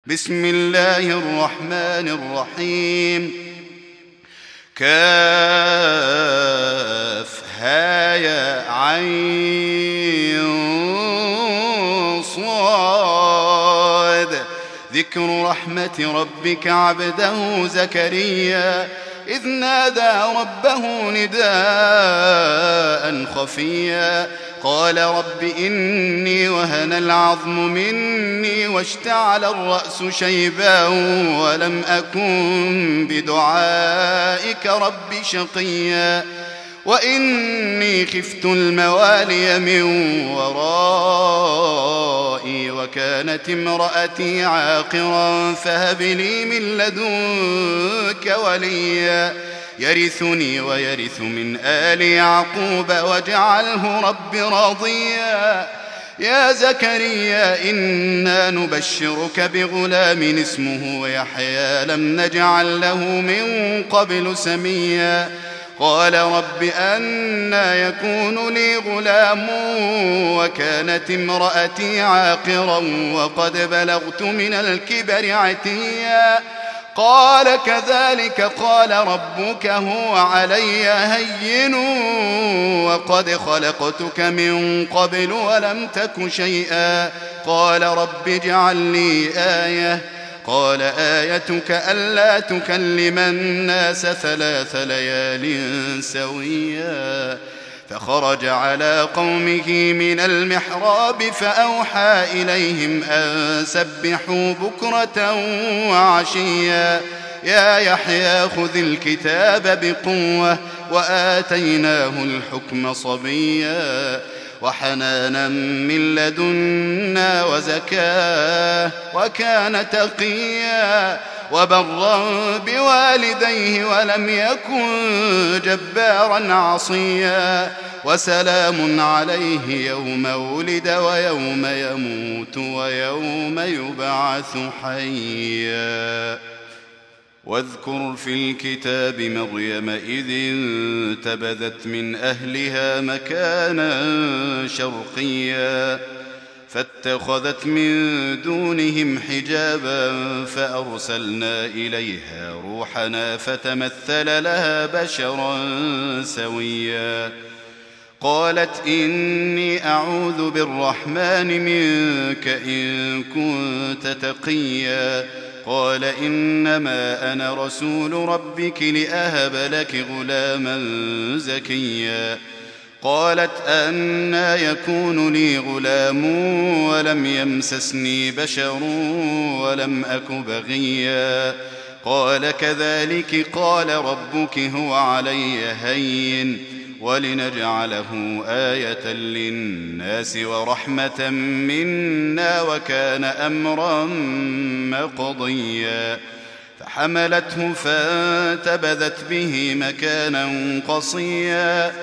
بسم الله الرحمن الرحيم. كافها عين صاد. ذكر رحمة ربك عبده زكريا إذ نادى ربه نداء خفيا قال رب إني وهن العظم مني واشتعل الرأس شيبا ولم أكن بدعائك رب شقيا وإني خفت الموالي من ورائي وكانت امرأتي عاقرا فهب لي من لدنك وليا يرثني ويرث من آل يعقوب واجعله رب راضيا. يا زكريا إنا نبشرك بغلام اسمه يحيى لم نجعل له من قبل سميا قال رب أنى يكون لي غلام وكانت امرأتي عاقرا وقد بلغت من الكبر عتيا قال كذلك قال ربك هو علي هين وقد خلقتك من قبل ولم تك شيئا قال رب اجعل لي آية قال آيتك ألا تكلم الناس 3 ليال سويا فخرج على قومه من المحراب فأوحى إليهم أن سبحوا بكرة وعشيا يا يحيى خذ الكتاب بقوة وآتيناه الحكم صبيا وحنانا من لدنا وزكاة وكان تقيا وبرا بوالديه ولم يكن جبارا عصيا وسلام عليه يوم ولد ويوم يموت ويوم يبعث حيا. واذكر في الكتاب مريم إذ انتبذت من أهلها مكانا شرقيا فاتخذت من دونهم حجابا فأرسلنا إليها روحنا فتمثل لها بشرا سويا قالت إني أعوذ بالرحمن منك إن كنت تقيا قال إنما أنا رسول ربك لأهب لك غلاما زكيا قالت أنى يكون لي غلام ولم يمسسني بشر ولم أك بغيا قال كذلك قال ربك هو علي هين ولنجعله آية للناس ورحمة منا وكان أمرا مقضيا فحملته فانتبذت به مكانا قصيا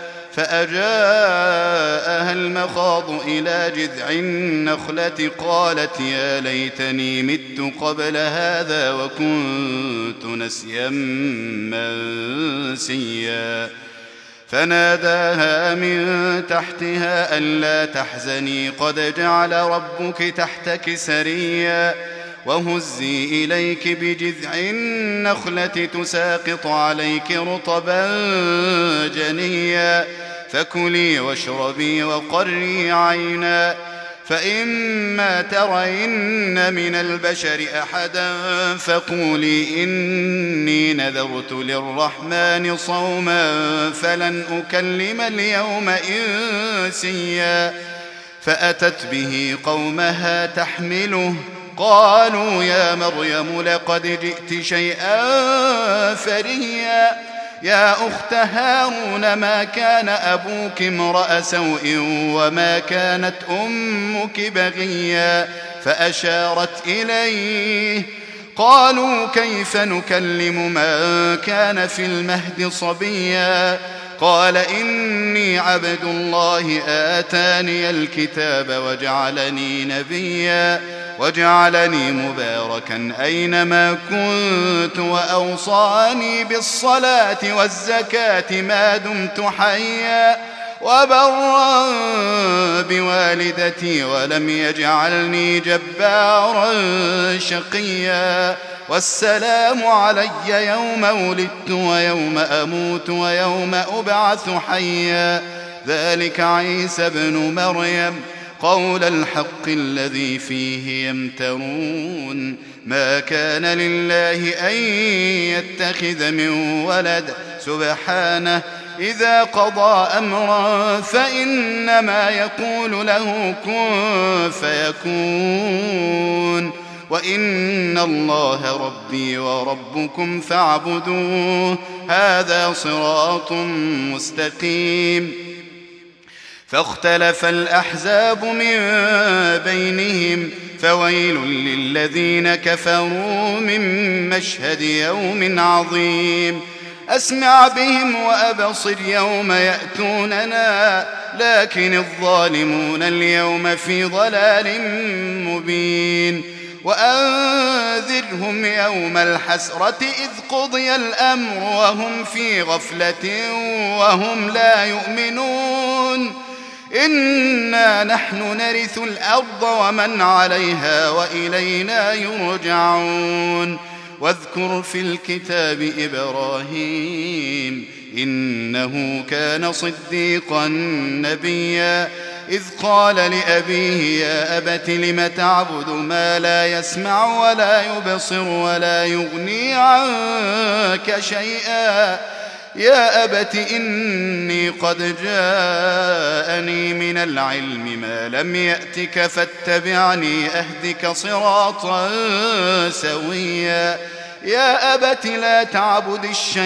فأجاءها المخاض إلى جذع النخلة قالت يا ليتني مت قبل هذا وكنت نسيا منسيا فناداها من تحتها ألا تحزني قد جعل ربك تحتك سريا وهزي إليك بجذع النخلة تساقط عليك رطبا جنيا فكلي واشربي وقري عينا فإما ترين من البشر أحدا فقولي إني نذرت للرحمن صوما فلن أكلم اليوم إنسيا فأتت به قومها تحمله قالوا يا مريم لقد جئت شيئا فريا يا أخت هارون ما كان أبوك امرأ سوء وما كانت أمك بغيا فأشارت إليه قالوا كيف نكلم من كان في المهد صبيا قال إني عبد الله آتاني الكتاب وجعلني نبيا وجعلني مباركا أينما كنت وأوصاني بالصلاة والزكاة ما دمت حيا وبرا بوالدتي ولم يجعلني جبارا شقيا والسلام علي يوم ولدت ويوم أموت ويوم أبعث حيا ذلك عيسى بن مريم قول الحق الذي فيه يمترون ما كان لله أن يتخذ من ولد سبحانه إذا قضى أمرا فإنما يقول له كن فيكون وإن الله ربي وربكم فاعبدوه هذا صراط مستقيم فاختلف الأحزاب من بينهم فويل للذين كفروا من مشهد يوم عظيم أسمع بهم وأبصر يوم يأتوننا لكن الظالمون اليوم في ضلال مبين وأنذرهم يوم الحسرة إذ قضي الأمر وهم في غفلة وهم لا يؤمنون إنا نحن نرث الأرض ومن عليها وإلينا يرجعون واذكر في الكتاب إبراهيم إنه كان صديقا نبيا إذ قال لأبيه يا أبت لم تعبد ما لا يسمع ولا يبصر ولا يغني عنك شيئا يا أبت إني قد جاءني من العلم ما لم يأتك فاتبعني أهدك صراطا سويا يا أبت لا تعبد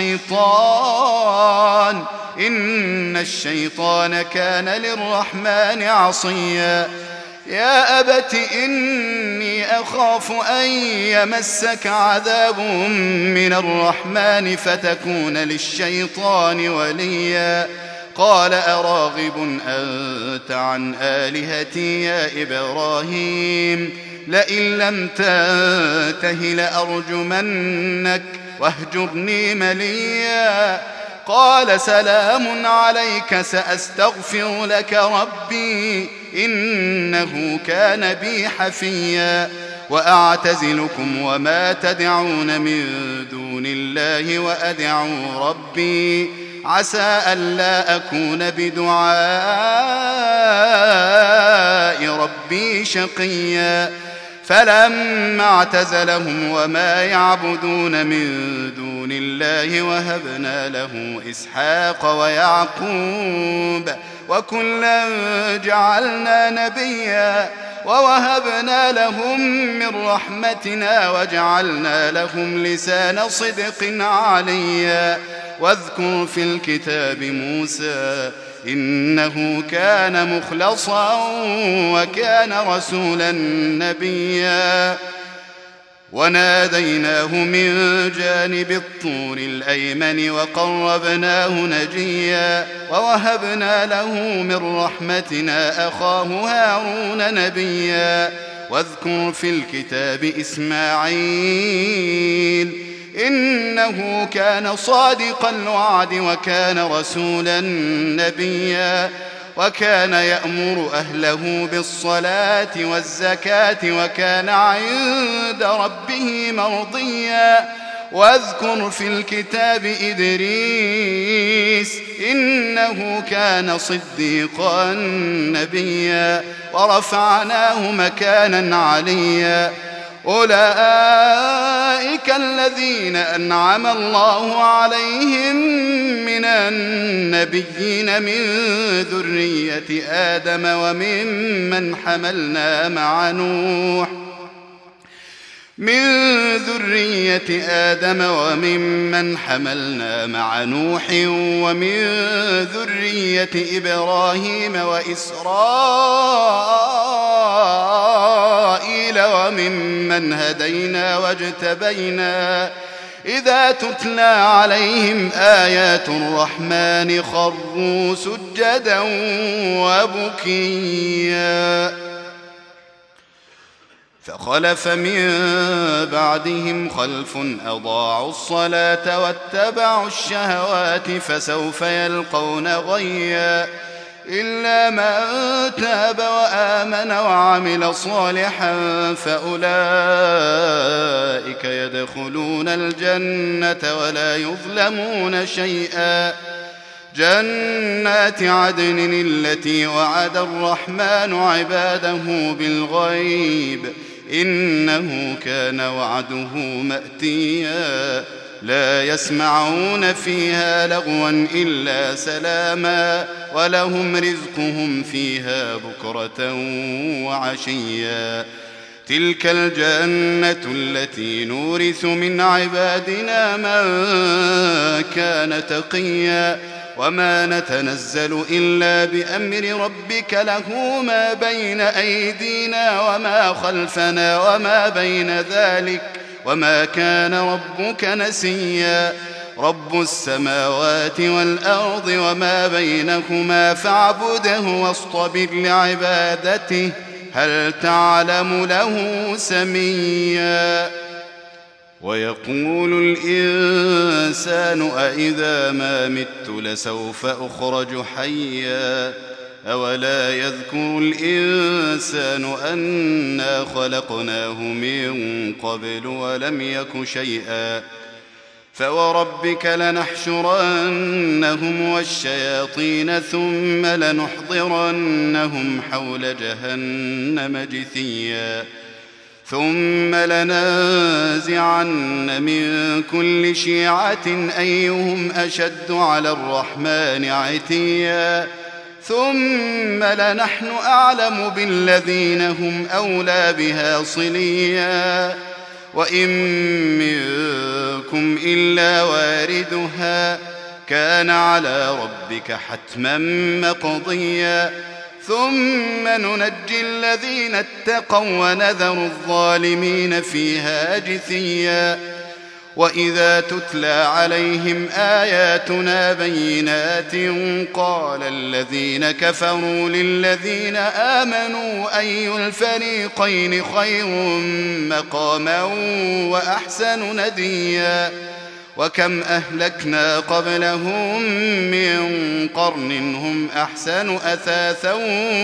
الشيطان إن الشيطان كان للرحمن عصيا يا أبت إني أخاف أن يمسك عذاب من الرحمن فتكون للشيطان وليا قال أراغب أنت عن آلهتي يا إبراهيم لئن لم تنته لأرجمنك واهجرني مليا قال سلام عليك سأستغفر لك ربي إنه كان بي حفيا وأعتزلكم وما تدعون من دون الله وأدعو ربي عسى ألا أكون بدعاء ربي شقيا فلما اعتزلهم وما يعبدون من دون الله وهبنا له إسحاق ويعقوب وكلا جعلنا نبيا ووهبنا لهم من رحمتنا وجعلنا لهم لسان صدق عليا واذكر في الكتاب موسى إنه كان مخلصا وكان رسولا نبيا وناديناه من جانب الطور الأيمن وقربناه نجيا ووهبنا له من رحمتنا أخاه هارون نبيا واذكر في الكتاب إسماعيل إنه كان صادق الوعد وكان رسولا نبيا وكان يأمر أهله بالصلاة والزكاة وكان عند ربه مرضيا واذكر في الكتاب إدريس إنه كان صديقا نبيا ورفعناه مكانا عليا أولئك الذين أنعم الله عليهم من النبيين من ذرية آدم وممن حملنا مع نوح ومن ذرية إبراهيم وإسرائيل وممن هدينا واجتبينا إذا تتلى عليهم آيات الرحمن خروا سجدا وبكيا فخلف من بعدهم خلف أضاعوا الصلاة واتبعوا الشهوات فسوف يلقون غيا إلا من تاب وآمن وعمل صالحا فأولئك يدخلون الجنة ولا يظلمون شيئا. جنات عدن التي وعد الرحمن عباده بالغيب إنه كان وعده مأتيا. لا يسمعون فيها لغوا إلا سلاما ولهم رزقهم فيها بكرة وعشيا. تلك الجنة التي نورث من عبادنا من كان تقيا. وما نتنزل إلا بأمر ربك له ما بين أيدينا وما خلفنا وما بين ذلك وما كان ربك نسيا. رب السماوات والأرض وما بينهما فاعبده واصطبر لعبادته هل تعلم له سميا. ويقول الإنسان أإذا ما مت لسوف أخرج حيا. أولا يذكر الإنسان أنا خلقناه من قبل ولم يك شيئا. فوربك لنحشرنهم والشياطين ثم لنحضرنهم حول جهنم جثيا. ثم لننزعن من كل شيعة أيهم أشد على الرحمن عتيا. ثم لنحن أعلم بالذين هم أولى بها صليا. وإن منكم إلا واردها كان على ربك حتما مقضيا. ثم ننجي الذين اتقوا ونذر الظالمين فيها جثيا. وإذا تتلى عليهم آياتنا بينات قال الذين كفروا للذين آمنوا أي الفريقين خير مقاما وأحسن نديا. وكم أهلكنا قبلهم من قرن هم أحسن أثاثا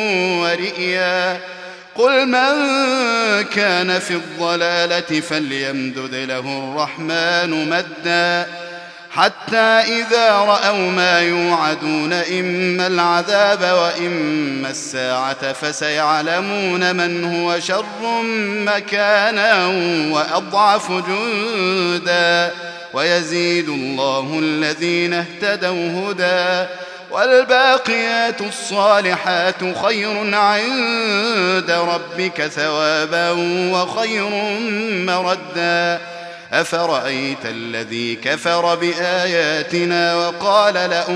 ورئيا. قل من كان في الضلالة فليمدد له الرحمن مدا حتى إذا رأوا ما يوعدون إما العذاب وإما الساعة فسيعلمون من هو شر مكانا وأضعف جندا. ويزيد الله الذين اهتدوا هدى والباقيات الصالحات خير عند ربك ثوابا وخير مردا. أفرأيت الذي كفر بآياتنا وقال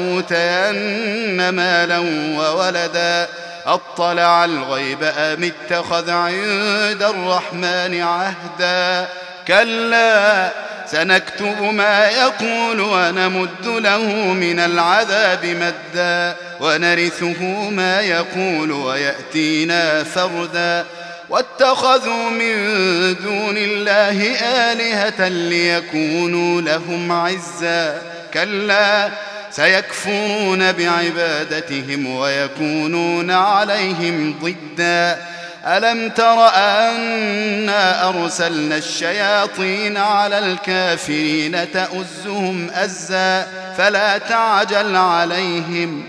لأوتين مالا وولدا أطلع الغيب أم اتخذ عند الرحمن عهدا. كلا سنكتب ما يقول ونمد له من العذاب مدا ونرثه ما يقول ويأتينا فردا. واتخذوا من دون الله آلهة ليكونوا لهم عزا. كلا سيكفرون بعبادتهم ويكونون عليهم ضدا. ألم تر أنا أرسلنا الشياطين على الكافرين تؤزهم أزا فلا تعجل عليهم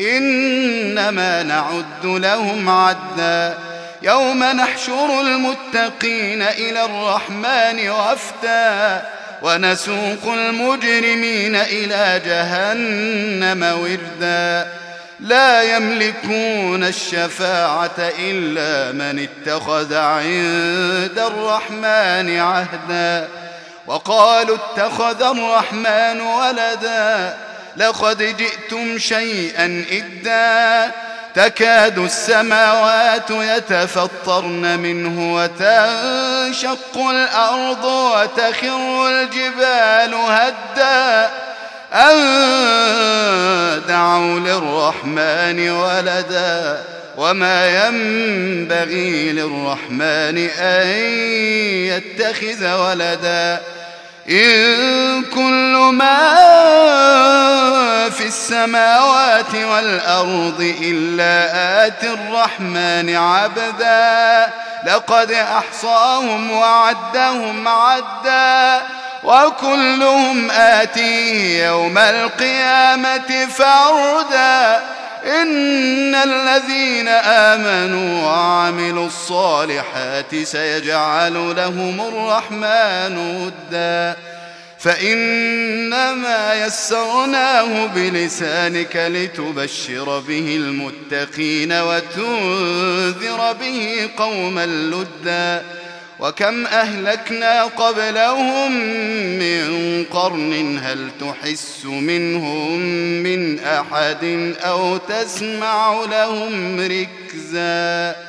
إنما نعد لهم عدا. يوم نحشر المتقين إلى الرحمن وفدا ونسوق المجرمين إلى جهنم وردا. لا يملكون الشفاعة إلا من اتخذ عند الرحمن عهدا. وقالوا اتخذ الرحمن ولدا لقد جئتم شيئا إدا. تكاد السماوات يتفطرن منه وتنشق الأرض وتخر الجبال هدا أن دعوا للرحمن ولدا وما ينبغي للرحمن أن يتخذ ولدا. إن كل ما في السماوات والأرض إلا آتي الرحمن عبدا لقد أحصاهم وعدهم عدا وكلهم آتيه يوم القيامة فردا إن الذين آمنوا وعملوا الصالحات سيجعل لهم الرحمن ودا فإنما يسرناه بلسانك لتبشر به المتقين وتنذر به قوما لدا وكم أهلكنا قبلهم من قرن هل تحس منهم من أحد أو تسمع لهم ركزا